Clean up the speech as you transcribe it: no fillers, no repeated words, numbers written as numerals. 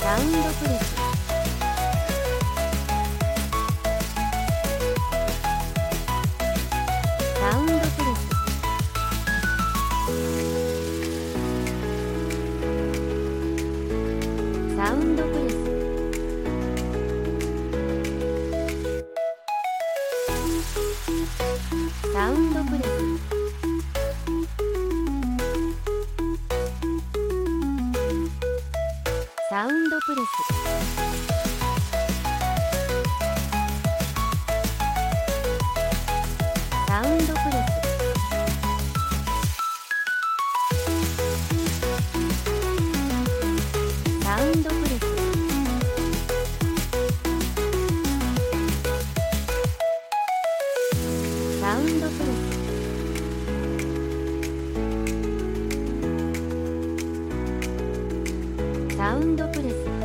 サウンドプレス、サウンドプレス、サウンドプレス、サウンドプレス、サウンドプレス、サウンドプレス、サウンドプレス、サウンドプレス、サウンドプレス、サウンドプレス。